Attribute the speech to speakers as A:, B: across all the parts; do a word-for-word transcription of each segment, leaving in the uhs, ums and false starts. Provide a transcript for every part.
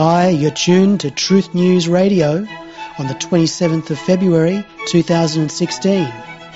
A: Hi, you're tuned to Truth News Radio on the twenty-seventh of February two thousand sixteen.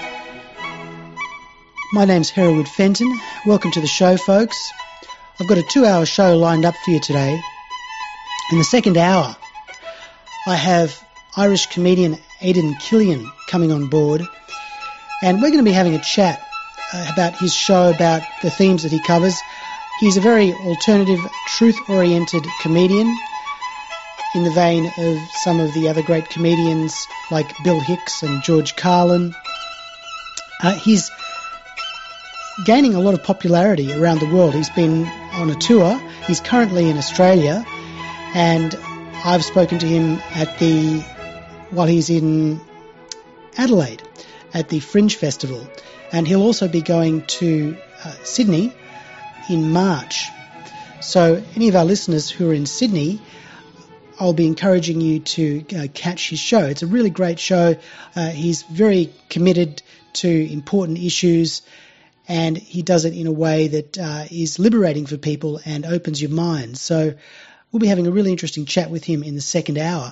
A: My name's Hereward Fenton. Welcome to the show, folks. I've got a two-hour show lined up for you today. In the second hour, I have Irish comedian Aidan Killian coming on board, and we're going to be having a chat uh, about his show, about the themes that he covers. He's a very alternative, truth-oriented comedian in the vein of some of the other great comedians like Bill Hicks and George Carlin. Uh, he's gaining a lot of popularity around the world. He's been on a tour. He's currently in Australia, and I've spoken to him at the while he's in Adelaide at the Fringe Festival, and he'll also be going to uh, Sydney in March. So any of our listeners who are in Sydney, I'll be encouraging you to uh, catch his show. It's a really great show. Uh, he's very committed to important issues, and he does it in a way that uh, is liberating for people and opens your mind. So we'll be having a really interesting chat with him in the second hour.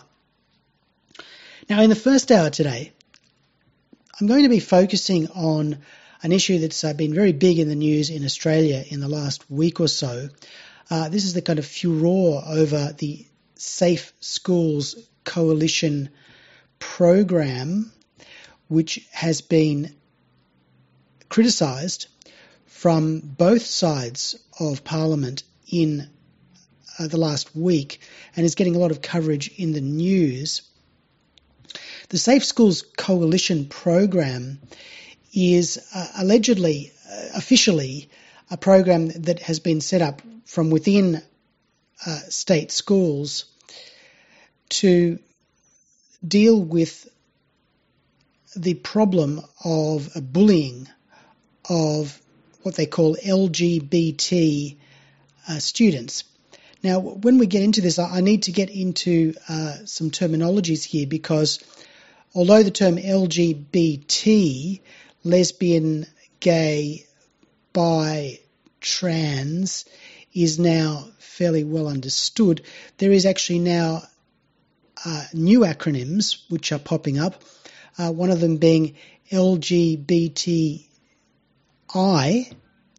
A: Now, in the first hour today, I'm going to be focusing on an issue that's uh, been very big in the news in Australia in the last week or so. Uh, this is the kind of furore over the Safe Schools Coalition program, which has been criticised from both sides of Parliament in uh, the last week and is getting a lot of coverage in the news. The Safe Schools Coalition program is uh, allegedly, uh, officially, a program that has been set up from within uh, state schools to deal with the problem of uh, bullying of what they call L G B T uh, students. Now, when we get into this, I, I need to get into uh, some terminologies here, because although the term L G B T, lesbian, gay, bi, trans, is now fairly well understood, there is actually now uh, new acronyms which are popping up, uh, one of them being L G B T I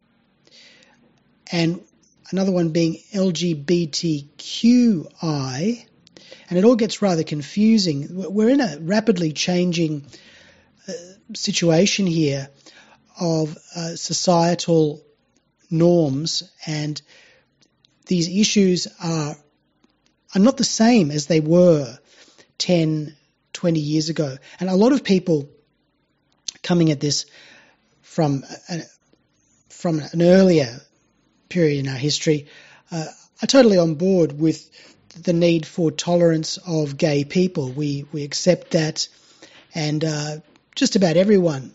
A: and another one being L G B T Q I, and it all gets rather confusing. We're in a rapidly changing uh, situation here of uh, societal norms, and these issues are are not the same as they were ten, twenty years ago. And a lot of people coming at this from a, from an earlier period in our history uh, are totally on board with the need for tolerance of gay people. We we accept that, and uh, just about everyone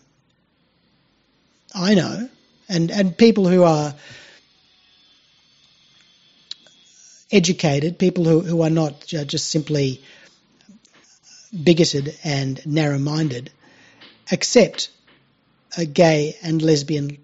A: I know, and, and people who are educated, people who, who are not just simply bigoted and narrow-minded, accept a gay and lesbian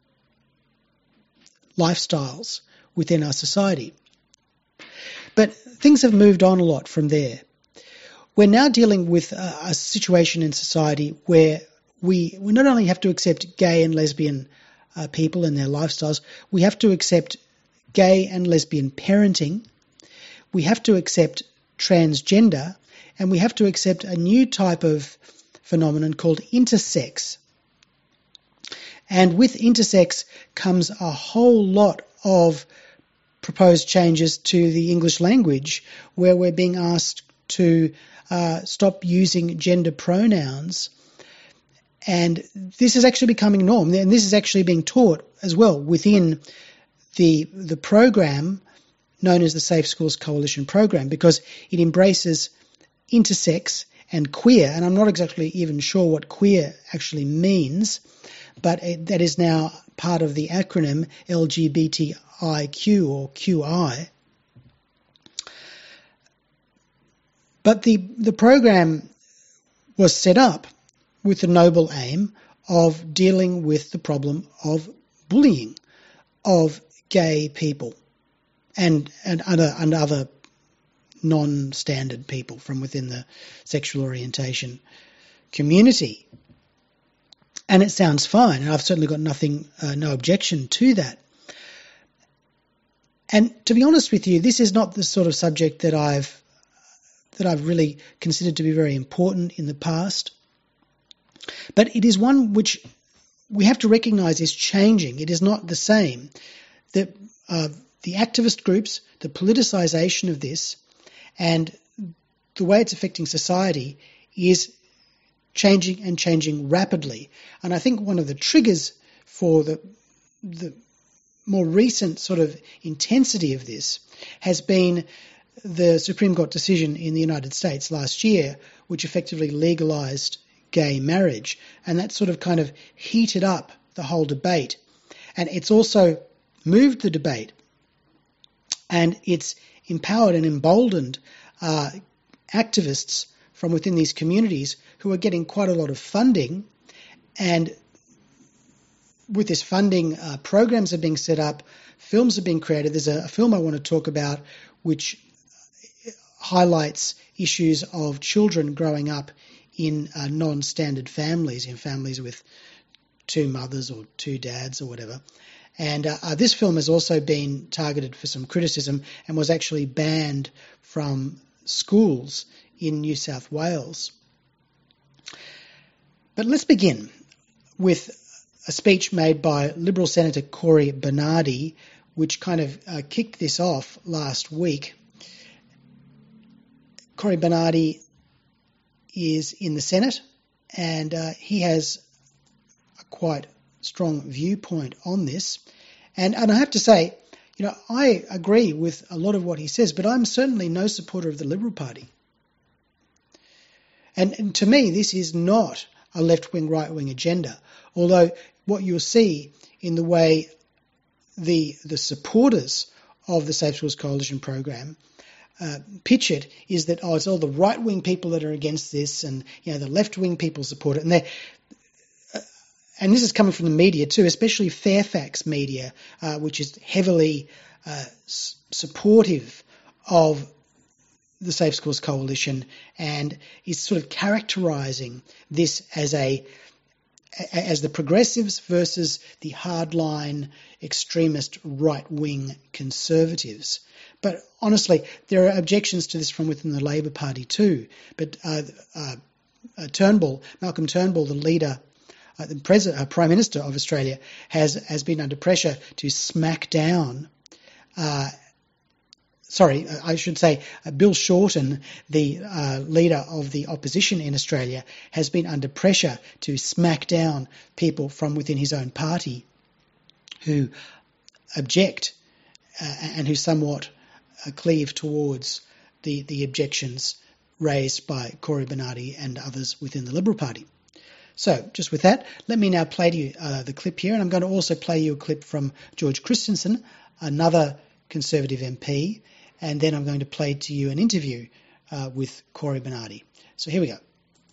A: lifestyles within our society. But things have moved on a lot from there. We're now dealing with a, a situation in society where we, we not only have to accept gay and lesbian uh, people and their lifestyles, we have to accept gay and lesbian parenting, we have to accept transgender, and we have to accept a new type of phenomenon called intersex. And with intersex comes a whole lot of proposed changes to the English language, where we're being asked to uh, stop using gender pronouns. And this is actually becoming norm, and this is actually being taught as well within the the program known as the Safe Schools Coalition program, because it embraces intersex and queer, and I'm not exactly even sure what queer actually means, but it, that is now part of the acronym L G B T I Q or Q I. But the, the program was set up with the noble aim of dealing with the problem of bullying of gay people and and other and other non-standard people from within the sexual orientation community. And it sounds fine, and I've certainly got nothing, uh, no objection to that. And to be honest with you, this is not the sort of subject that I've that I've really considered to be very important in the past. But it is one which we have to recognise is changing. It is not the same. The, uh, the activist groups, the politicisation of this, and the way it's affecting society is changing and changing rapidly. And I think one of the triggers for the the more recent sort of intensity of this has been the Supreme Court decision in the United States last year, which effectively legalised gay marriage. And that sort of kind of heated up the whole debate. And it's also moved the debate, and it's empowered and emboldened uh, activists from within these communities who are getting quite a lot of funding. And with this funding, uh, programs are being set up, films are being created. There's a, a film I want to talk about which highlights issues of children growing up in uh, non-standard families, in families with two mothers or two dads or whatever. And uh, uh, this film has also been targeted for some criticism and was actually banned from schools in New South Wales. But let's begin with a speech made by Liberal Senator Cory Bernardi, which kind of uh, kicked this off last week. Cory Bernardi is in the Senate, and uh, he has a quite strong viewpoint on this. And, and I have to say, you know, I agree with a lot of what he says, but I'm certainly no supporter of the Liberal Party. And, and to me, this is not a left-wing, right-wing agenda, although what you'll see in the way the the supporters of the Safe Schools Coalition program uh, pitch it is that, oh, it's all the right-wing people that are against this, and, you know, the left-wing people support it. And they uh, and this is coming from the media too, especially Fairfax media, uh, which is heavily uh, s- supportive of the Safe Schools Coalition, and is sort of characterising this as a as the progressives versus the hardline extremist right-wing conservatives. But honestly, there are objections to this from within the Labor Party too. But uh, uh, uh, Turnbull, Malcolm Turnbull, the leader, uh, the president, uh, Prime Minister of Australia, has has been under pressure to smack down. Uh, Sorry, I should say uh, Bill Shorten, the uh, leader of the opposition in Australia, has been under pressure to smack down people from within his own party who object uh, and who somewhat uh, cleave towards the, the objections raised by Cory Bernardi and others within the Liberal Party. So, just with that, let me now play to you uh, the clip here, and I'm going to also play you a clip from George Christensen, another Conservative M P, and then I'm going to play to you an interview uh, with Cory Bernardi. So here we go.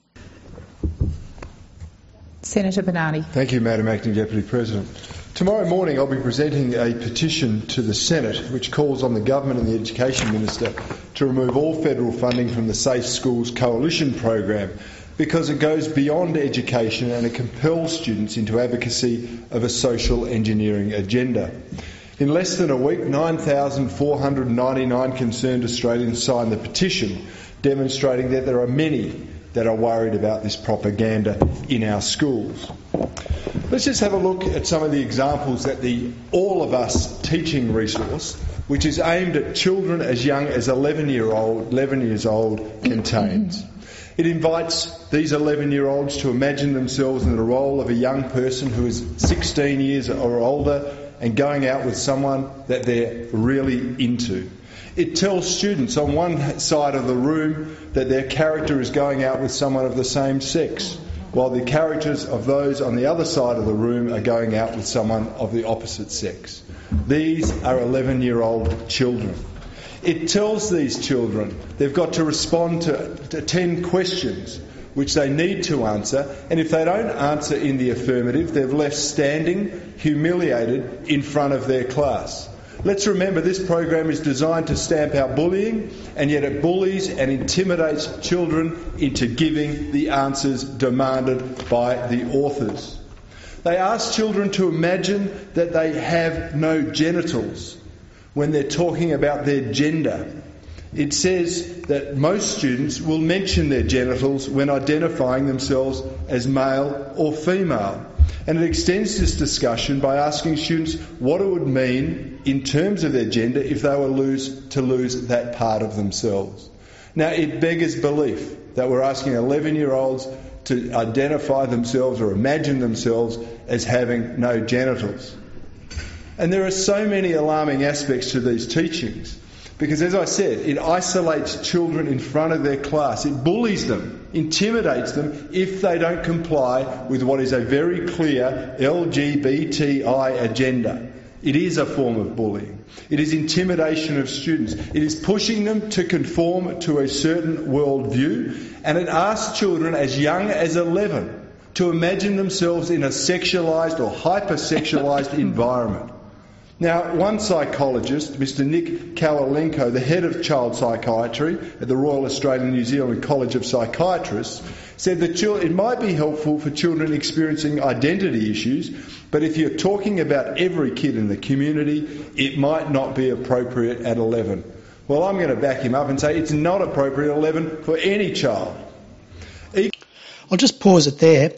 B: Senator Bernardi.
C: Thank you, Madam Acting Deputy President. Tomorrow morning I'll be presenting a petition to the Senate which calls on the Government and the Education Minister to remove all federal funding from the Safe Schools Coalition program because it goes beyond education and it compels students into advocacy of a social engineering agenda. In less than a week, nine thousand four hundred ninety-nine concerned Australians signed the petition, demonstrating that there are many that are worried about this propaganda in our schools. Let's just have a look at some of the examples that the All of Us teaching resource, which is aimed at children as young as eleven year old, eleven years old, contains. It invites these eleven-year-olds to imagine themselves in the role of a young person who is sixteen years or older and going out with someone that they're really into. It tells students on one side of the room that their character is going out with someone of the same sex, while the characters of those on the other side of the room are going out with someone of the opposite sex. These are eleven-year-old children. It tells these children they've got to respond to, to ten questions which they need to answer, and if they don't answer in the affirmative, they're left standing, humiliated, in front of their class. Let's remember this program is designed to stamp out bullying, and yet it bullies and intimidates children into giving the answers demanded by the authors. They ask children to imagine that they have no genitals when they're talking about their gender. It says that most students will mention their genitals when identifying themselves as male or female. And it extends this discussion by asking students what it would mean in terms of their gender if they were lose, to lose that part of themselves. Now, it beggars belief that we're asking eleven-year-olds to identify themselves or imagine themselves as having no genitals. And there are so many alarming aspects to these teachings. Because, as I said, it isolates children in front of their class. It bullies them, intimidates them if they don't comply with what is a very clear L G B T I agenda. It is a form of bullying. It is intimidation of students. It is pushing them to conform to a certain worldview, and it asks children as young as eleven to imagine themselves in a sexualised or hypersexualised environment. Now, one psychologist, Mister Nick Kawalenko, the head of child psychiatry at the Royal Australian New Zealand College of Psychiatrists, said that it might be helpful for children experiencing identity issues, but if you're talking about every kid in the community, it might not be appropriate at eleven. Well, I'm going to back him up and say it's not appropriate at eleven for any child.
A: I'll just pause it there.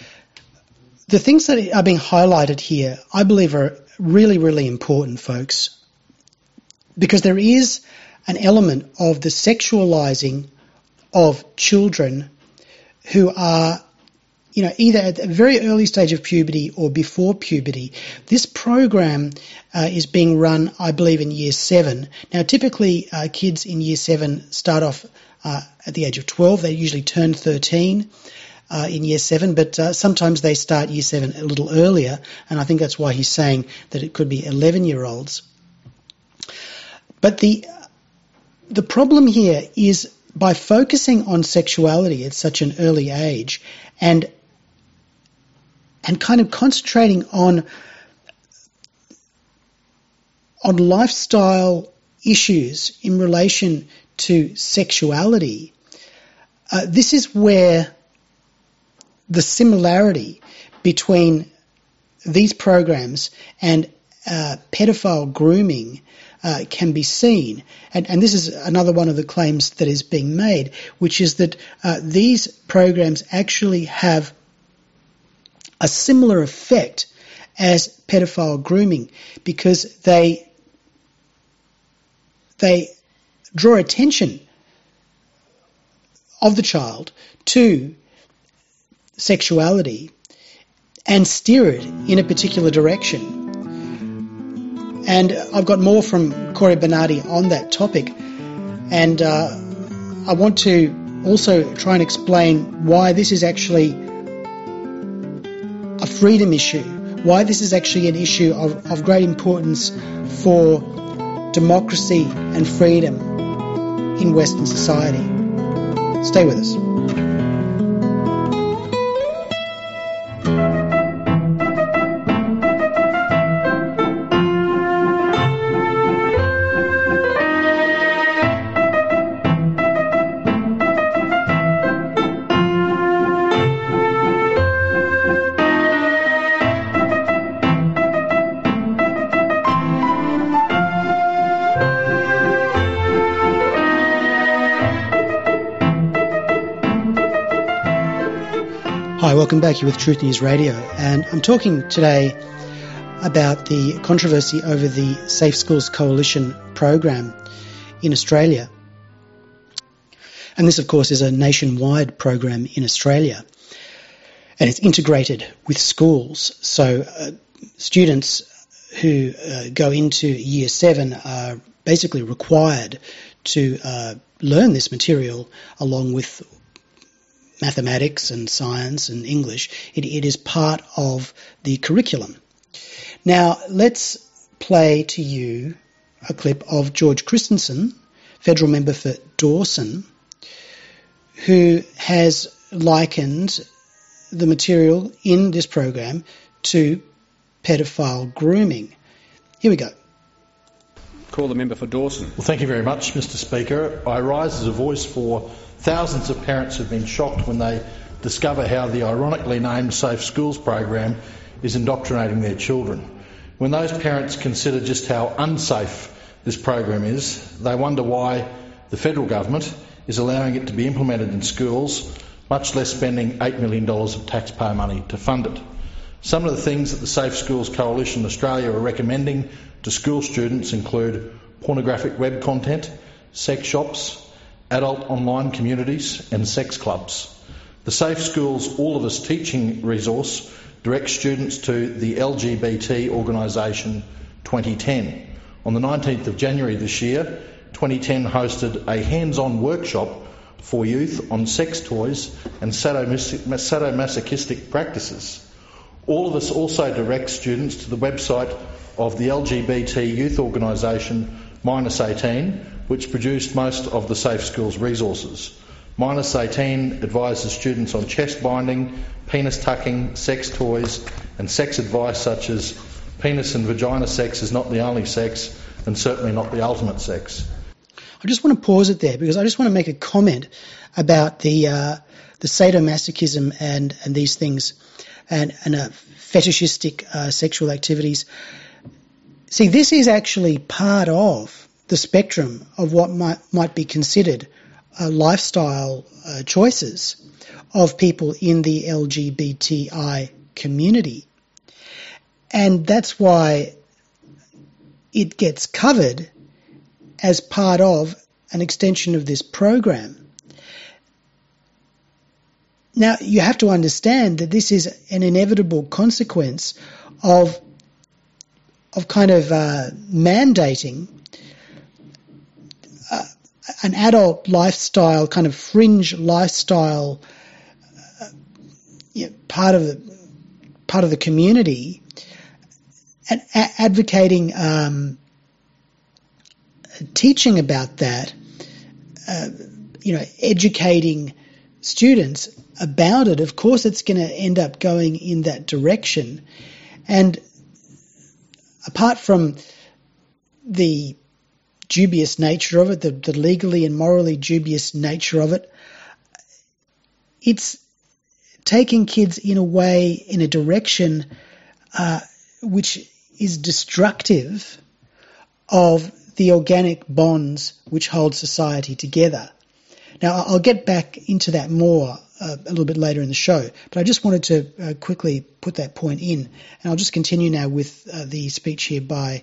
A: The things that are being highlighted here, I believe, are really, really important, folks, because there is an element of the sexualising of children who are, you know, either at a very early stage of puberty or before puberty. This program uh, is being run, I believe, in year seven. Now, typically, uh, kids in year seven start off uh, at the age of twelve. They usually turn thirteen. Uh, in year seven, but uh, sometimes they start year seven a little earlier, and I think that's why he's saying that it could be eleven-year-olds. But the the problem here is by focusing on sexuality at such an early age and and kind of concentrating on on lifestyle issues in relation to sexuality, uh, this is where the similarity between these programs and uh, pedophile grooming uh, can be seen. And, and this is another one of the claims that is being made, which is that uh, these programs actually have a similar effect as pedophile grooming because they they draw attention of the child to sexuality and steer it in a particular direction. And I've got more from Corey Bernardi on that topic, and uh, I want to also try and explain why this is actually a freedom issue, why this is actually an issue of, of great importance for democracy and freedom in Western society. Stay with us. Hi, welcome back. You're with Truth News Radio, and I'm talking today about the controversy over the Safe Schools Coalition program in Australia. And this, of course, is a nationwide program in Australia, and it's integrated with schools. So uh, students who uh, go into year seven are basically required to uh, learn this material along with mathematics and science and English. It, it is part of the curriculum. Now, let's play to you a clip of George Christensen, federal member for Dawson, who has likened the material in this program to pedophile grooming. Here we go.
D: Call the member for Dawson.
E: Well, thank you very much, Mister Speaker. I rise as a voice for thousands of parents who have been shocked when they discover how the ironically named Safe Schools program is indoctrinating their children. When those parents consider just how unsafe this program is, they wonder why the federal government is allowing it to be implemented in schools, much less spending eight million dollars of taxpayer money to fund it. Some of the things that the Safe Schools Coalition Australia are recommending to school students include pornographic web content, sex shops, adult online communities and sex clubs. The Safe Schools All of Us teaching resource directs students to the L G B T organisation twenty ten. On the nineteenth of January this year, twenty ten hosted a hands-on workshop for youth on sex toys and sadomasochistic practices. All of Us also directs students to the website of the L G B T youth organisation Minus eighteen, which produced most of the Safe Schools resources. Minus eighteen advises students on chest binding, penis tucking, sex toys and sex advice such as penis and vagina sex is not the only sex and certainly not the ultimate sex.
A: I just want to pause it there because I just want to make a comment about the uh, the sadomasochism and, and these things and, and uh, fetishistic uh, sexual activities. See, this is actually part of the spectrum of what might, might be considered uh, lifestyle uh, choices of people in the L G B T I community. And that's why it gets covered as part of an extension of this program. Now, you have to understand that this is an inevitable consequence of of kind of uh, mandating uh, an adult lifestyle, kind of fringe lifestyle, uh, you know, part of the part of the community, and a- advocating, um, teaching about that, uh, you know, educating students about it. Of course, it's going to end up going in that direction, and apart from the dubious nature of it, the, the legally and morally dubious nature of it, it's taking kids in a way, in a direction uh, which is destructive of the organic bonds which hold society together. Now, I'll get back into that more uh, a little bit later in the show, but I just wanted to uh, quickly put that point in, and I'll just continue now with uh, the speech here by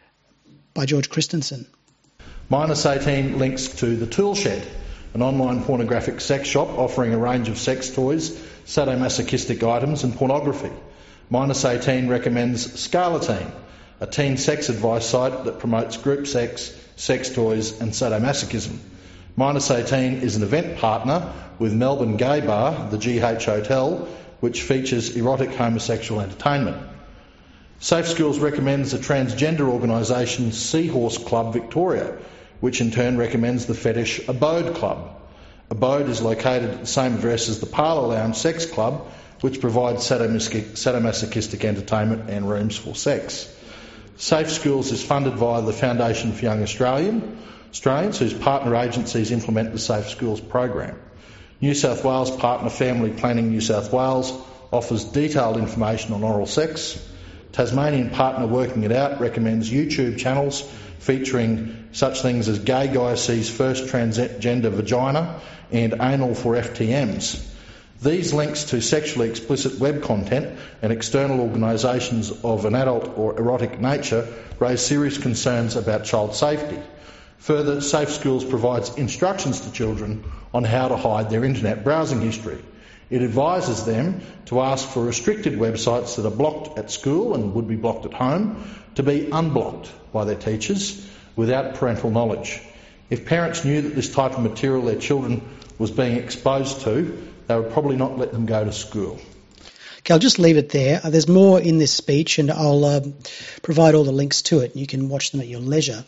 A: by George Christensen.
E: Minus eighteen links to the Tool Shed, an online pornographic sex shop offering a range of sex toys, sadomasochistic items and pornography. Minus eighteen recommends Scarletine, a teen sex advice site that promotes group sex, sex toys and sadomasochism. Minus eighteen is an event partner with Melbourne Gay Bar, the G H Hotel, which features erotic homosexual entertainment. Safe Schools recommends the transgender organisation Seahorse Club Victoria, which in turn recommends the fetish Abode Club. Abode is located at the same address as the Parlour Lounge Sex Club, which provides sadomasochistic entertainment and rooms for sex. Safe Schools is funded via the Foundation for Young Australian, Australians, whose partner agencies implement the Safe Schools program. New South Wales partner Family Planning New South Wales offers detailed information on oral sex. Tasmanian partner Working It Out recommends YouTube channels featuring such things as Gay Guy Sees First Transgender Vagina and Anal for F T Ms. These links to sexually explicit web content and external organisations of an adult or erotic nature raise serious concerns about child safety. Further, Safe Schools provides instructions to children on how to hide their internet browsing history. It advises them to ask for restricted websites that are blocked at school and would be blocked at home to be unblocked by their teachers without parental knowledge. If parents knew that this type of material their children was being exposed to, they would probably not let them go to school.
A: Okay, I'll just leave it there. Uh, there's more in this speech, and I'll um, provide all the links to it. You can watch them at your leisure.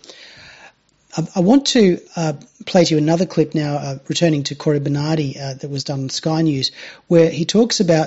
A: I, I want to uh, play to you another clip now, uh, returning to Cory Bernardi, uh, that was done on Sky News, where he talks about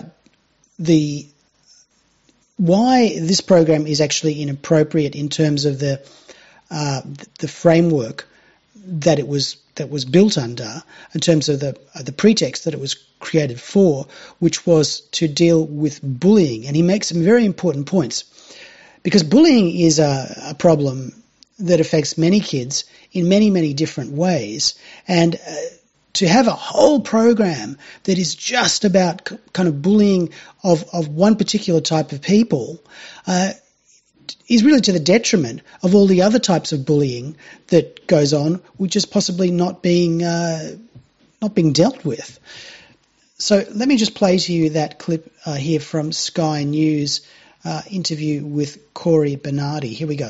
A: the why this program is actually inappropriate in terms of the uh, the framework that it was that was built under, in terms of the uh, the pretext that it was created for, which was to deal with bullying. And he makes some very important points, because bullying is a, a problem that affects many kids in many, many different ways. And uh, to have a whole program that is just about c- kind of bullying of, of one particular type of people uh, is really to the detriment of all the other types of bullying that goes on, which is possibly not being uh, not being dealt with. So let me just play to you that clip uh, here from Sky News uh, interview with Cory Bernardi. Here we go.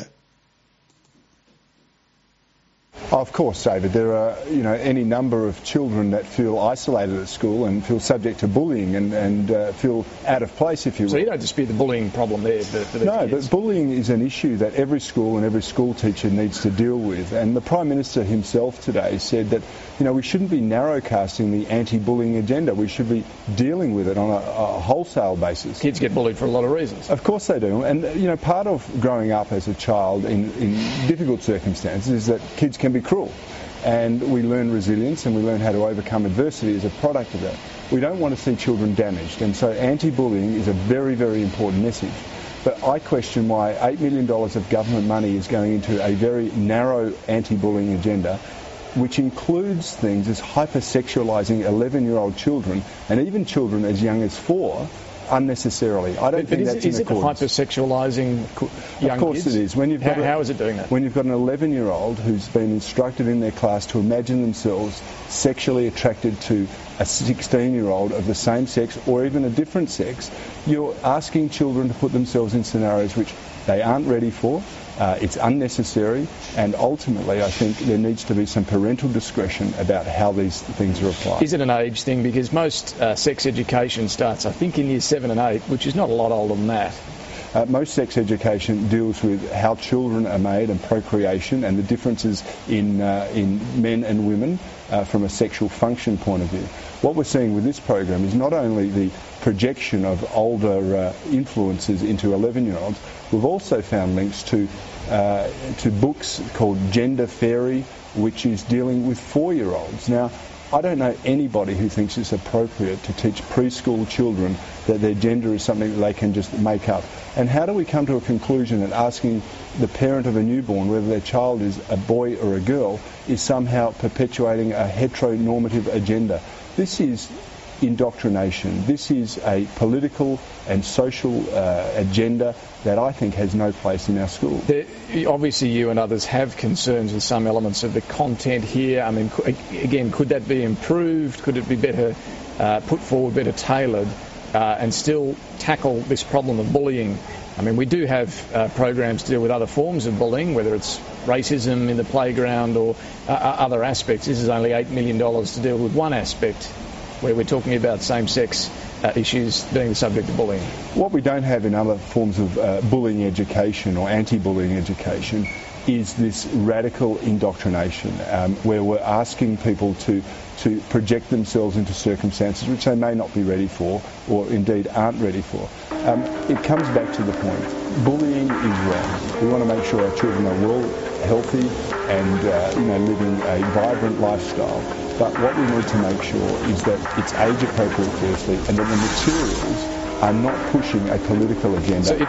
D: Of course, David. There are, you know, any number of children that feel isolated at school and feel subject to bullying and, and uh, feel out of place, if you will.
F: So you don't dispute the bullying problem there for, for these
D: No,
F: kids?
D: but bullying is an issue that every school and every school teacher needs to deal with. And the Prime Minister himself today said that, you know, we shouldn't be narrowcasting the anti-bullying agenda. We should be dealing with it on a, a wholesale basis.
F: Kids get bullied for a lot of reasons.
D: Of course they do. And, you know, part of growing up as a child in, in difficult circumstances is that kids can be cruel. And we learn resilience and we learn how to overcome adversity as a product of that. We don't want to see children damaged. And so anti-bullying is a very, very important message. But I question why eight million dollars of government money is going into a very narrow anti-bullying agenda, which includes things as hypersexualising eleven-year-old children and even children as young as four unnecessarily. I don't
F: but,
D: think
F: but
D: that's
F: is,
D: in accordance.
F: Is it hypersexualising young
D: Of course
F: kids?
D: it is. When you've
F: how,
D: got a,
F: how is it doing that?
D: When you've got an eleven-year-old who's been instructed in their class to imagine themselves sexually attracted to a sixteen-year-old of the same sex or even a different sex, you're asking children to put themselves in scenarios which they aren't ready for. Uh, it's unnecessary, and ultimately I think there needs to be some parental discretion about how these things are applied.
F: Is it an age thing? Because most uh, sex education starts, I think, in years seven and eight, which is not a lot older than that.
D: Uh, most sex education deals with how children are made and procreation and the differences in uh, in men and women uh, from a sexual function point of view. What we're seeing with this program is not only the projection of older uh, influences into eleven-year-olds, we've also found links to uh, to books called Gender Fairy, which is dealing with four-year-olds. Now, I don't know anybody who thinks it's appropriate to teach preschool children that their gender is something that they can just make up. And how do we come to a conclusion that asking the parent of a newborn whether their child is a boy or a girl is somehow perpetuating a heteronormative agenda? This is indoctrination. This is a political and social uh, agenda that I think has no place in our school.
F: There, obviously you and others have concerns with some elements of the content here. I mean, again, could that be improved? Could it be better uh, put forward, better tailored, uh, and still tackle this problem of bullying? I mean, we do have uh, programs to deal with other forms of bullying, whether it's racism in the playground or uh, other aspects. This is only eight million dollars to deal with one aspect, where we're talking about same-sex uh, issues being the subject of bullying.
D: What we don't have in other forms of uh, bullying education or anti-bullying education is this radical indoctrination, um, where we're asking people to to project themselves into circumstances which they may not be ready for or indeed aren't ready for. Um, it comes back to the point. Bullying is wrong. We want to make sure our children are well, healthy and uh, you know, living a vibrant lifestyle. But what we need to make sure is that it's age appropriate firstly and that the materials are not pushing a political agenda.
F: So if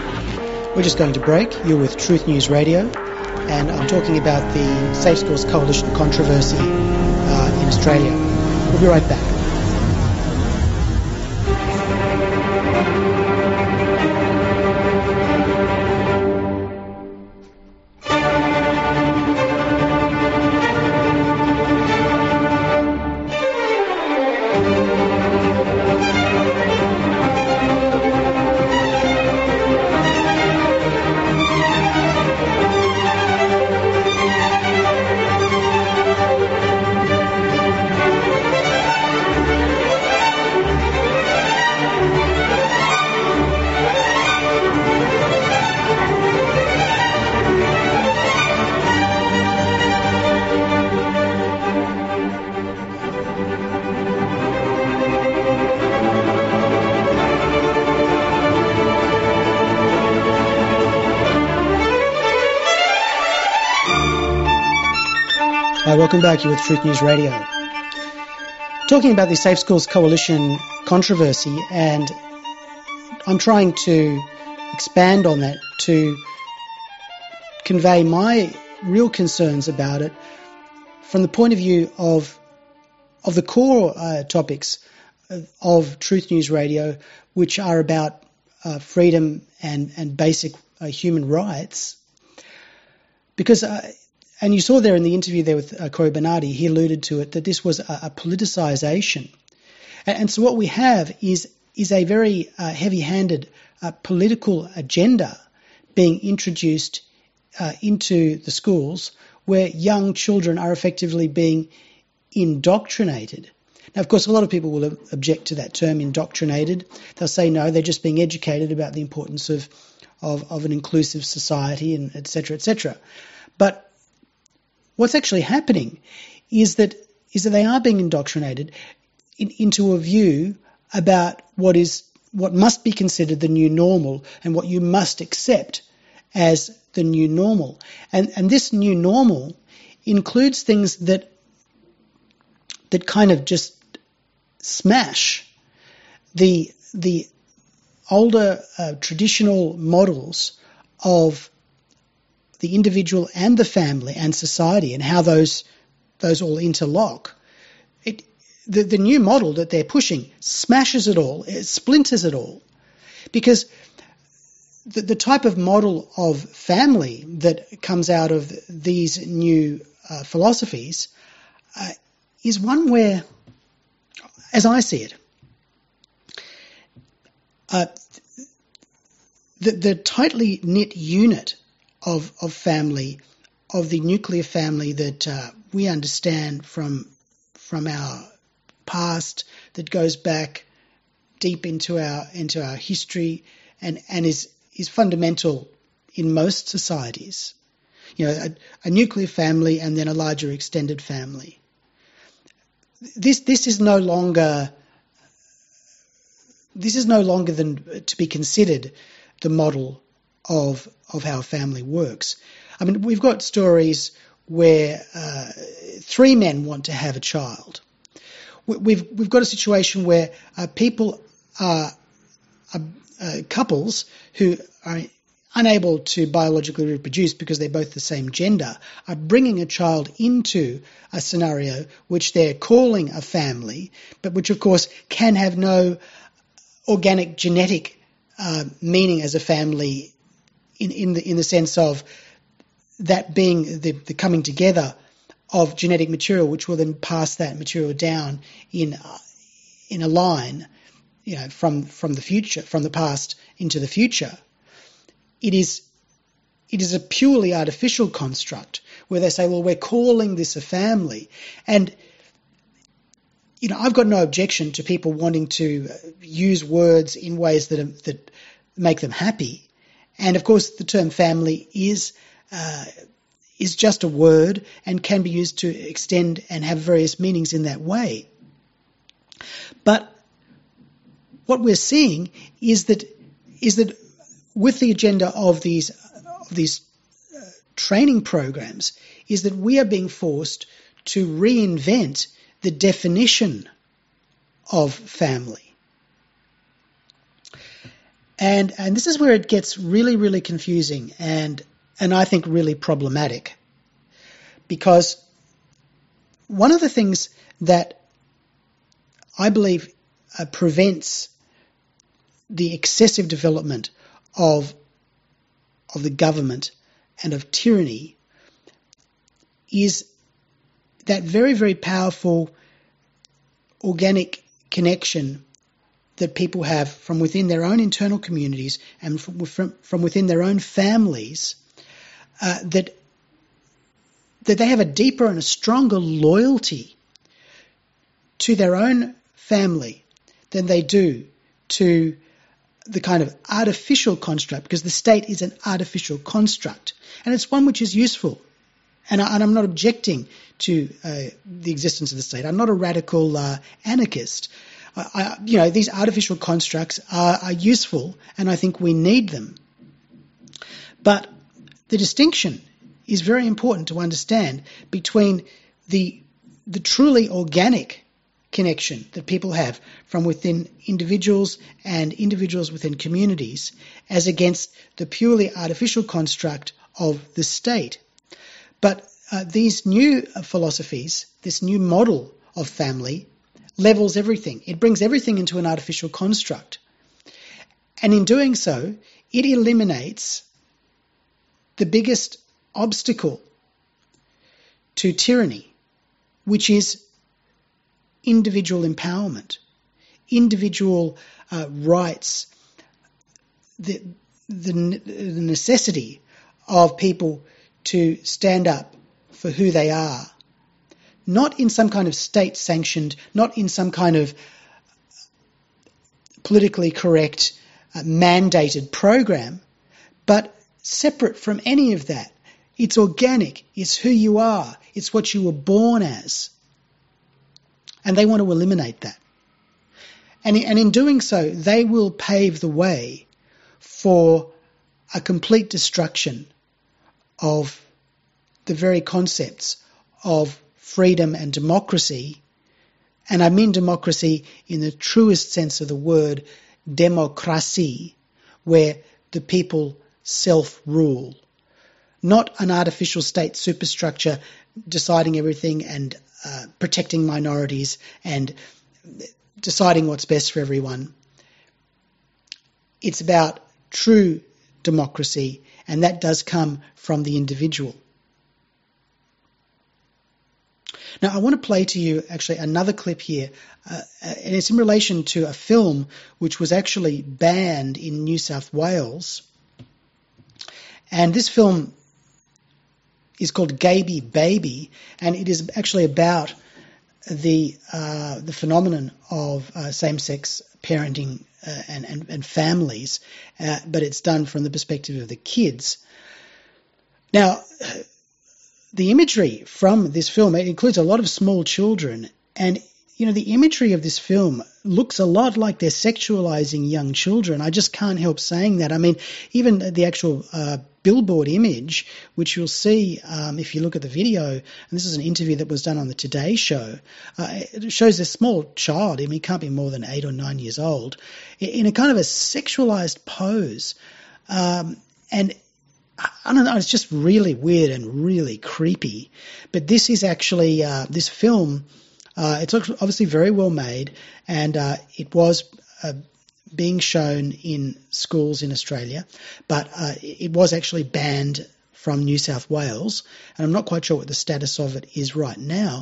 F: it
A: We're just going to break. You're with Truth News Radio, and I'm talking about the Safe Schools Coalition controversy uh, in Australia. We'll be right back. Hi, welcome back. You're with Truth News Radio. Talking about the Safe Schools Coalition controversy, and I'm trying to expand on that to convey my real concerns about it from the point of view of of the core uh, topics of, of Truth News Radio, which are about uh, freedom and, and basic uh, human rights. Because, uh, and you saw there in the interview there with uh, Cory Bernardi, he alluded to it, that this was a, a politicisation. And, and so what we have is, is a very uh, heavy-handed uh, political agenda being introduced uh, into the schools, where young children are effectively being indoctrinated. Now, of course, a lot of people will object to that term, indoctrinated. They'll say, no, they're just being educated about the importance of, of, of an inclusive society, and et cetera, et cetera. But what's actually happening is that is that they are being indoctrinated in, into a view about what is what must be considered the new normal and what you must accept as the new normal. And, and this new normal includes things that that kind of just smash the the older uh, traditional models of the individual and the family and society, and how those those all interlock. It the, the new model that they're pushing smashes it all, it splinters it all, because the, the type of model of family that comes out of these new uh, philosophies uh, is one where, as I see it, uh, the, the tightly knit unit of, of family, of the nuclear family that uh, we understand from from our past, that goes back deep into our into our history, and, and is is fundamental in most societies. You know, a, a nuclear family and then a larger extended family. This this is no longer this is no longer than to be considered the model of of how family works. I mean, we've got stories where uh, three men want to have a child. We've we've got a situation where uh, people are, are uh, couples who are unable to biologically reproduce because they're both the same gender, are bringing a child into a scenario which they're calling a family, but which of course can have no organic genetic uh, meaning as a family in, in the in the sense of that being the, the coming together of genetic material, which will then pass that material down in uh, in a line, you know, from from the future, from the past into the future. It is it is a purely artificial construct where they say, well, we're calling this a family. And, you know, I've got no objection to people wanting to use words in ways that are, that make them happy. And, of course, the term family is uh, is just a word and can be used to extend and have various meanings in that way. But what we're seeing is that is that with the agenda of these of these uh, training programs, is that we are being forced to reinvent the definition of family. And and this is where it gets really, really confusing and and I think really problematic. Because one of the things that I believe uh, prevents the excessive development of of the government and of tyranny is that very, very powerful organic connection that people have from within their own internal communities and from, from, from within their own families, uh, that that they have a deeper and a stronger loyalty to their own family than they do to the kind of artificial construct, because the state is an artificial construct, and it's one which is useful. And, I, and I'm not objecting to uh, the existence of the state. I'm not a radical uh, anarchist. I, I, you know, these artificial constructs are, are useful, and I think we need them. But the distinction is very important to understand between the the truly organic connection that people have from within individuals and individuals within communities as against the purely artificial construct of the state. But uh, these new philosophies, this new model of family, levels everything. It brings everything into an artificial construct. And in doing so, it eliminates the biggest obstacle to tyranny, which is individual empowerment, individual uh, rights, the, the the necessity of people to stand up for who they are, not in some kind of state-sanctioned, not in some kind of politically correct, uh, mandated program, but separate from any of that. It's organic. It's who you are. It's what you were born as. And they want to eliminate that. And, and in doing so, they will pave the way for a complete destruction of the very concepts of freedom and democracy. And I mean democracy in the truest sense of the word, democracy, where the people self-rule. Not an artificial state superstructure deciding everything and uh, protecting minorities and deciding what's best for everyone. It's about true democracy, and that does come from the individual. Now, I want to play to you actually another clip here, uh, and it's in relation to a film which was actually banned in New South Wales. And this film is called Gaby Baby, and it is actually about the uh, the phenomenon of uh, same-sex parenting uh, and, and, and families, uh, but it's done from the perspective of the kids. Now, the imagery from this film, it includes a lot of small children, and you know, the imagery of this film looks a lot like they're sexualizing young children. I just can't help saying that. I mean, even the actual uh, billboard image, which you'll see um, if you look at the video, and this is an interview that was done on the Today Show, uh, it shows a small child, I mean, he can't be more than eight or nine years old, in a kind of a sexualized pose. Um, and I don't know, it's just really weird and really creepy. But this is actually, uh, this film, Uh, it's obviously very well made, and uh, it was uh, being shown in schools in Australia, but uh, it was actually banned from New South Wales, and I'm not quite sure what the status of it is right now.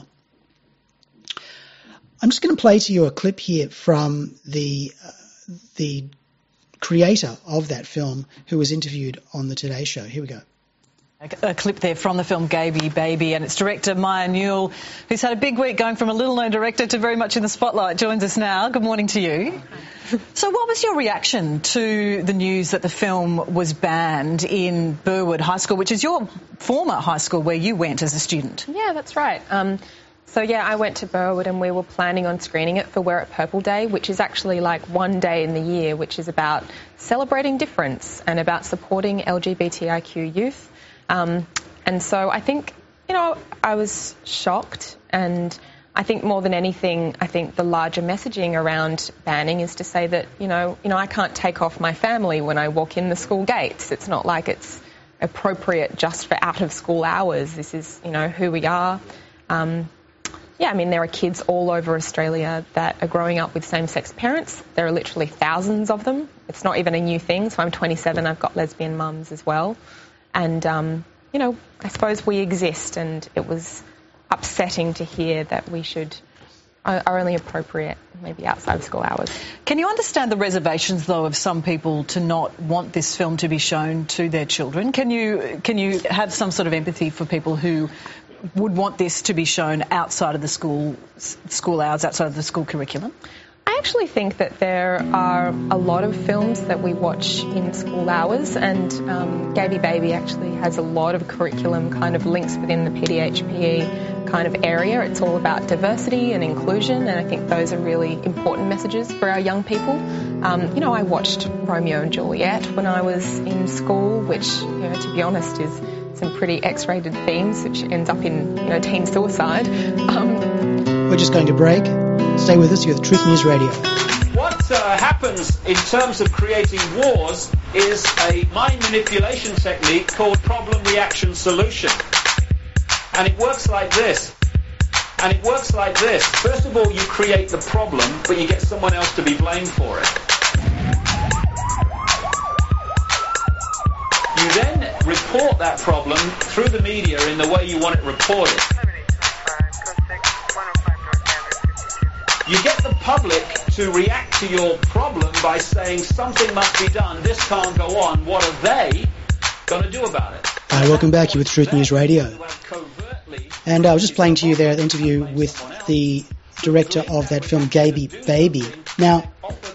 A: I'm just going to play to you a clip here from the uh, the creator of that film, who was interviewed on the Today Show. Here we go.
G: A clip there from the film Gaby Baby, and its director Maya Newell, who's had a big week going from a little-known director to very much in the spotlight, joins us now. Good morning to you. So what was your reaction to the news that the film was banned in Burwood High School, which is your former high school where you went as a student?
H: Yeah, that's right. Um, so, yeah, I went to Burwood and we were planning on screening it for Wear It Purple Day, which is actually like one day in the year, which is about celebrating difference and about supporting L G B T I Q youth. Um, and so I think, you know, I was shocked, and I think more than anything, I think the larger messaging around banning is to say that, you know, you know, I can't take off my family when I walk in the school gates. It's not like it's appropriate just for out of school hours. This is, you know, who we are. Um, yeah, I mean, there are kids all over Australia that are growing up with same-sex parents. There are literally thousands of them. It's not even a new thing. So I'm twenty-seven, I've got lesbian mums as well. And, um, you know, I suppose we exist, and it was upsetting to hear that we should are only appropriate maybe outside of school hours.
G: Can you understand the reservations, though, of some people to not want this film to be shown to their children? Can you can you have some sort of empathy for people who would want this to be shown outside of the school school hours, outside of the school curriculum?
H: I actually think that there are a lot of films that we watch in school hours, and um, Gaby Baby actually has a lot of curriculum kind of links within the P D H P E kind of area. It's all about diversity and inclusion, and I think those are really important messages for our young people. Um, you know, I watched Romeo and Juliet when I was in school, which, you know, to be honest, is some pretty X-rated themes, which ends up in, you know, teen suicide. Um,
A: We're just going to break. Stay with us. You're the Truth News Radio.
I: What uh, happens in terms of creating wars is a mind manipulation technique called problem reaction solution. And it works like this. And it works like this. First of all, you create the problem, but you get someone else to be blamed for it. You then report that problem through the media in the way you want it reported. You get the public to react to your problem by saying something must be done, this can't go on, what are they going to do about it?
A: Hi, welcome back. You're with Truth News Radio. And I was just playing to you there the interview with the director of that film, Gaby Baby. Now,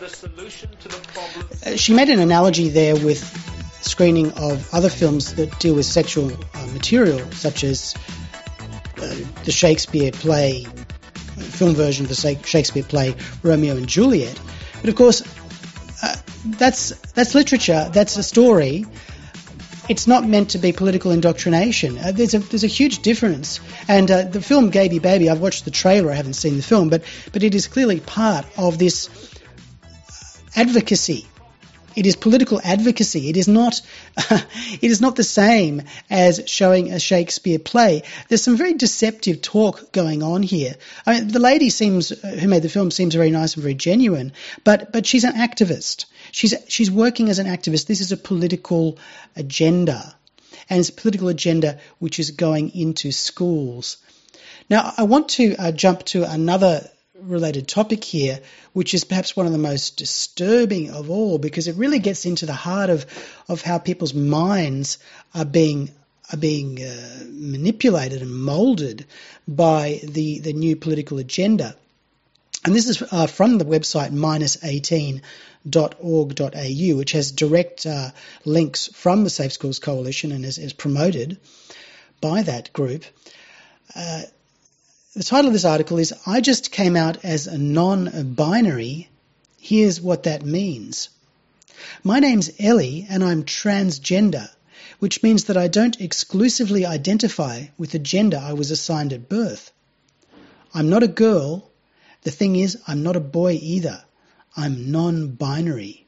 A: she made an analogy there with screening of other films that deal with sexual uh, material, such as uh, the Shakespeare play, film version of the Shakespeare play Romeo and Juliet. But of course, uh, that's that's literature, that's a story. It's not meant to be political indoctrination. Uh, there's a there's a huge difference. And uh, the film Gaby Baby, I've watched the trailer, I haven't seen the film, but but it is clearly part of this advocacy. It is political advocacy. It is not uh, it is not the same as showing a Shakespeare play. There's some very deceptive talk going on here. I mean, the lady seems who made the film seems very nice and very genuine, but but she's an activist. She's she's working as an activist. This is a political agenda, and it's a political agenda which is going into schools. Now, I want to uh, jump to another related topic here, which is perhaps one of the most disturbing of all, because it really gets into the heart of, of how people's minds are being are being uh, manipulated and moulded by the, the new political agenda. And this is uh, from the website minus eighteen dot org dot a u, which has direct uh, links from the Safe Schools Coalition and is, is promoted by that group. Uh, The title of this article is, I just came out as a non-binary. Here's what that means. My name's Ellie and I'm transgender, which means that I don't exclusively identify with the gender I was assigned at birth. I'm not a girl. The thing is, I'm not a boy either. I'm non-binary.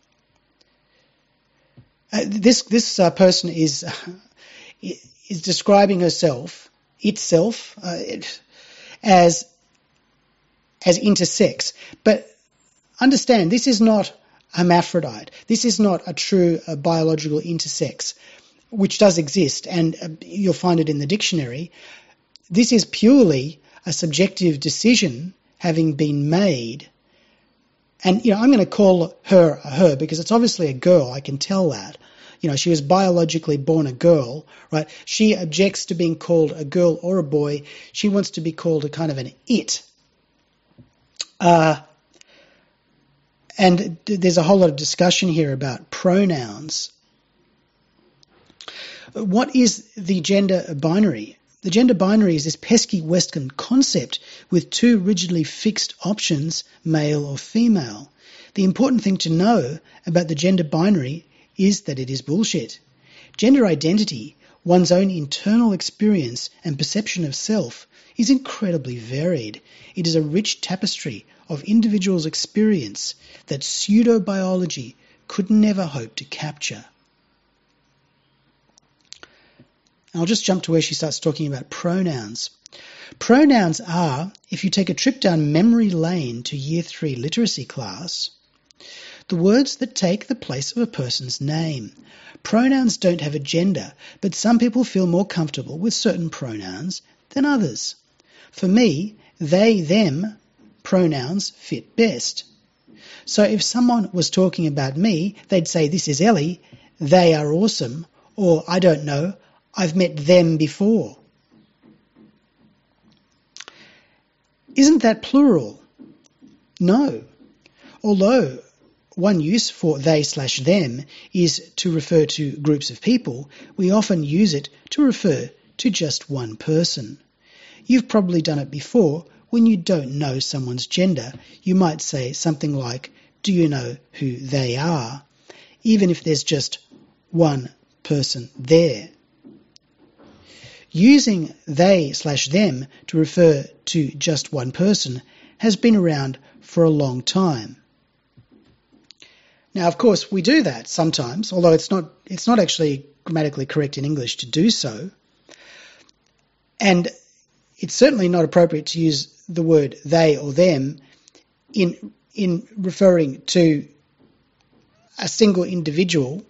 A: Uh, this this uh, person is uh, is describing herself, itself, uh, it, as as intersex. But understand, this is not hermaphrodite. This is not a true uh, biological intersex, which does exist, and uh, you'll find it in the dictionary. This is purely a subjective decision having been made. And, you know, I'm going to call her a her because it's obviously a girl. I can tell that. You know, she was biologically born a girl, right? She objects to being called a girl or a boy. She wants to be called a kind of an it. Uh, and there's a whole lot of discussion here about pronouns. What is the gender binary? The gender binary is this pesky Western concept with two rigidly fixed options, male or female. The important thing to know about the gender binary is that it is bullshit. Gender identity, one's own internal experience and perception of self, is incredibly varied. It is a rich tapestry of individuals' experience that pseudobiology could never hope to capture. I'll just jump to where she starts talking about pronouns. Pronouns are, if you take a trip down memory lane to year three literacy class, the words that take the place of a person's name. Pronouns don't have a gender, but some people feel more comfortable with certain pronouns than others. For me, they, them pronouns fit best. So if someone was talking about me, they'd say, this is Ellie, they are awesome, or I don't know, I've met them before. Isn't that plural? No. Although one use for they slash them is to refer to groups of people, we often use it to refer to just one person. You've probably done it before. When you don't know someone's gender, you might say something like, do you know who they are? Even if there's just one person there. using they slash them to refer to just one person has been around for a long time. Now, of course, we do that sometimes, although it's not it's not actually grammatically correct in English to do so. And it's certainly not appropriate to use the word they or them in in referring to a single individual.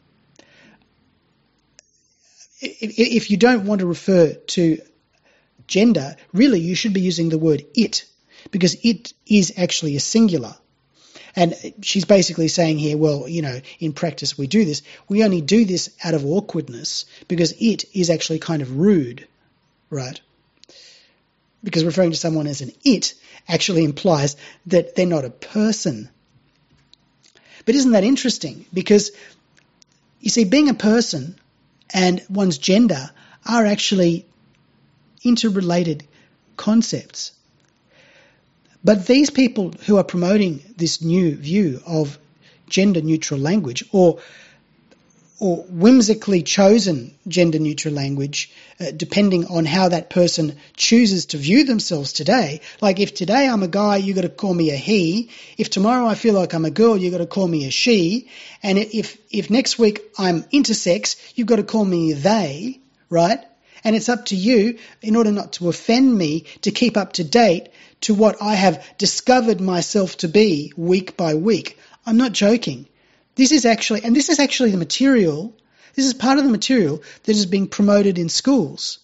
A: If you don't want to refer to gender, really you should be using the word it, because it is actually a singular. And she's basically saying here, well, you know, in practice we do this. We only do this out of awkwardness because it is actually kind of rude, right? Because referring to someone as an it actually implies that they're not a person. But isn't that interesting? Because, you see, being a person and one's gender are actually interrelated concepts. But these people who are promoting this new view of gender-neutral language, or or whimsically chosen gender-neutral language, uh, depending on how that person chooses to view themselves today. Like, if today I'm a guy, you've got to call me a he. If tomorrow I feel like I'm a girl, you've got to call me a she. And if if next week I'm intersex, you've got to call me they, right? And it's up to you, in order not to offend me, to keep up to date to what I have discovered myself to be week by week. I'm not joking. This is actually, and this is actually the material, this is part of the material that is being promoted in schools.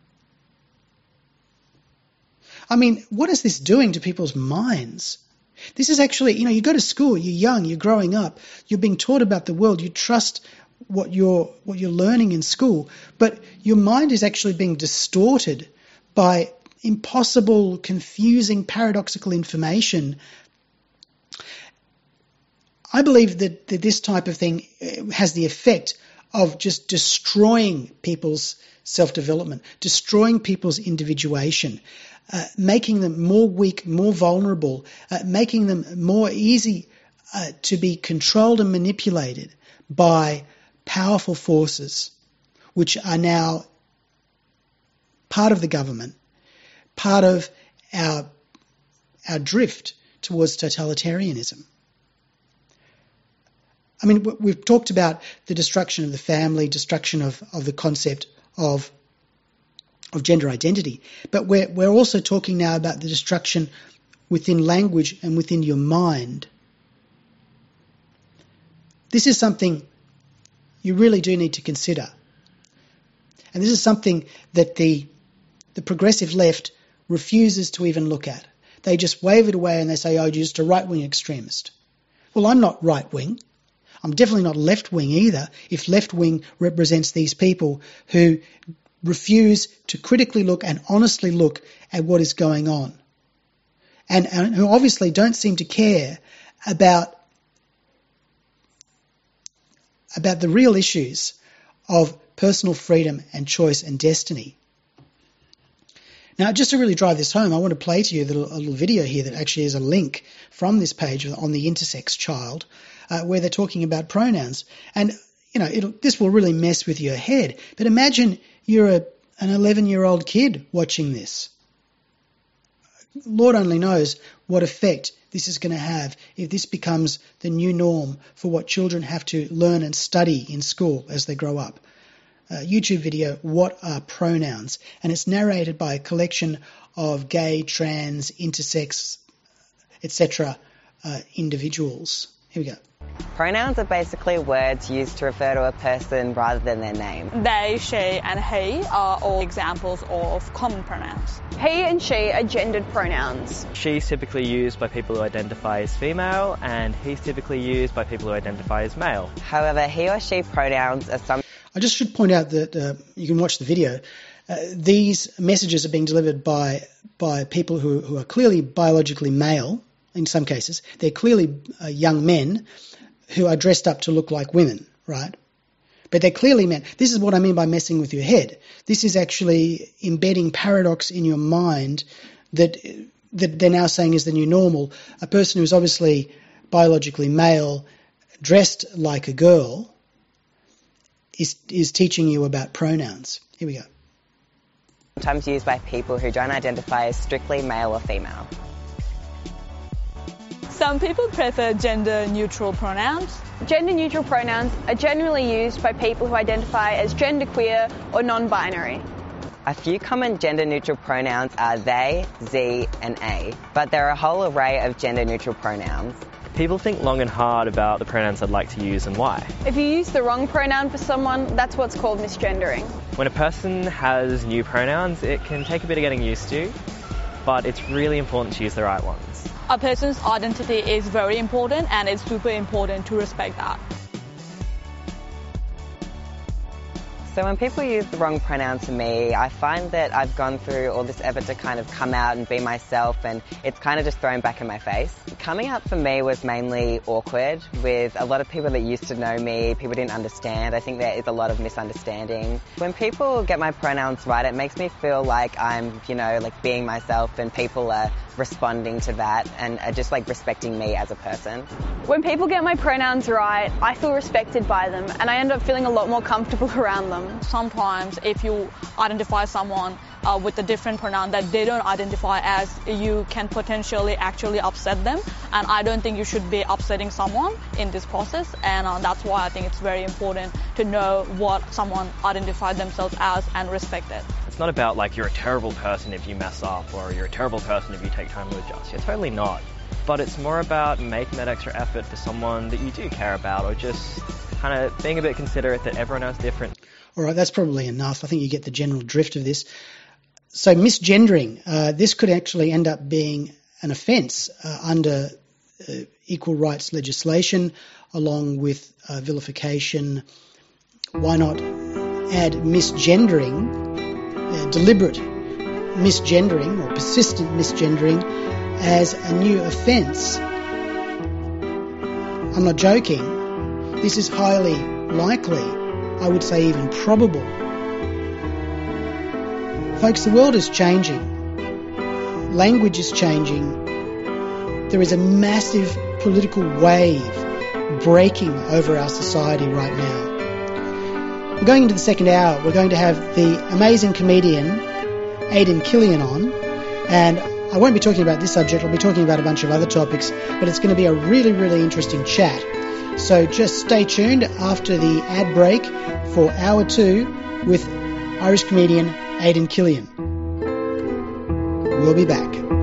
A: I mean, what is this doing to people's minds? This is actually, you know, you go to school, you're young, you're growing up, you're being taught about the world, you trust what you're, what you're learning in school, but your mind is actually being distorted by impossible, confusing, paradoxical information. I believe that, that this type of thing has the effect of just destroying people's self-development, destroying people's individuation, uh, making them more weak, more vulnerable, uh, making them more easy uh, to be controlled and manipulated by powerful forces, which are now part of the government, part of our, our drift towards totalitarianism. I mean, we've talked about the destruction of the family, destruction of, of the concept of of gender identity, but we're we're also talking now about the destruction within language and within your mind. This is something you really do need to consider, and this is something that the the progressive left refuses to even look at. They just wave it away and they say, "Oh, you're just a right-wing extremist." Well, I'm not right-wing. I'm definitely not left-wing either, if left-wing represents these people who refuse to critically look and honestly look at what is going on, and, and who obviously don't seem to care about, about the real issues of personal freedom and choice and destiny. Now, just to really drive this home, I want to play to you a little, a little video here that actually is a link from this page on the intersex child, uh, where they're talking about pronouns. And, you know, it'll, this will really mess with your head. But imagine you're a, an eleven-year-old kid watching this. Lord only knows what effect this is going to have if this becomes the new norm for what children have to learn and study in school as they grow up. Uh, YouTube video, What Are Pronouns? And it's narrated by a collection of gay, trans, intersex, et cetera uh, individuals. Here we go.
J: Pronouns are basically words used to refer to a person rather than their name.
K: They, she and he are all examples of common pronouns.
L: He and she are gendered pronouns.
M: She's typically used by people who identify as female, and he's typically used by people who identify as male.
J: However, he or she pronouns are some...
A: I just should point out that uh, you can watch the video. Uh, these messages are being delivered by by people who, who are clearly biologically male, in some cases. They're clearly uh, young men who are dressed up to look like women, right? But they're clearly men. This is what I mean by messing with your head. This is actually embedding paradox in your mind that that they're now saying is the new normal. A person who's obviously biologically male, dressed like a girl, is is teaching you about pronouns. Here we go.
J: Sometimes used by people who don't identify as strictly male or female.
K: Some people prefer gender-neutral pronouns.
L: Gender-neutral pronouns are generally used by people who identify as genderqueer or non-binary.
J: A few common gender-neutral pronouns are they, ze, and a, but there are a whole array of gender-neutral pronouns.
M: People think long and hard about the pronouns they'd like to use and why.
L: If you use the wrong pronoun for someone, that's what's called misgendering.
M: When a person has new pronouns, it can take a bit of getting used to, but it's really important to use the right ones.
K: A person's identity is very important, and it's super important to respect that.
J: So when people use the wrong pronoun to me, I find that I've gone through all this effort to kind of come out and be myself, and it's kind of just thrown back in my face. Coming out for me was mainly awkward with a lot of people that used to know me. People didn't understand. I think there is a lot of misunderstanding. When people get my pronouns right, it makes me feel like I'm, you know, like being myself, and people are responding to that and are just like respecting me as a person.
L: When people get my pronouns right, I feel respected by them, and I end up feeling a lot more comfortable around them.
K: Sometimes if you identify someone uh, with a different pronoun that they don't identify as, you can potentially actually upset them, and I don't think you should be upsetting someone in this process, and uh, that's why I think it's very important to know what someone identified themselves as and respect it.
M: It's not about like you're a terrible person if you mess up, or you're a terrible person if you take time to adjust. You're totally not. But it's more about making that extra effort for someone that you do care about, or just kind of being a bit considerate that everyone else is different.
A: All right, that's probably enough. I think you get the general drift of this. So misgendering, uh, this could actually end up being an offence uh, under uh, equal rights legislation, along with uh, vilification. Why not add misgendering, uh, deliberate misgendering or persistent misgendering as a new offence? I'm not joking. This is highly likely, I would say even probable. Folks, the world is changing. Language is changing. There is a massive political wave breaking over our society right now. We're going into the second hour. We're going to have the amazing comedian Aidan Killian on, and I won't be talking about this subject. I'll be talking about a bunch of other topics, but it's going to be a really, really interesting chat. So just stay tuned after the ad break for hour two with Irish comedian Aidan Killian. We'll be back.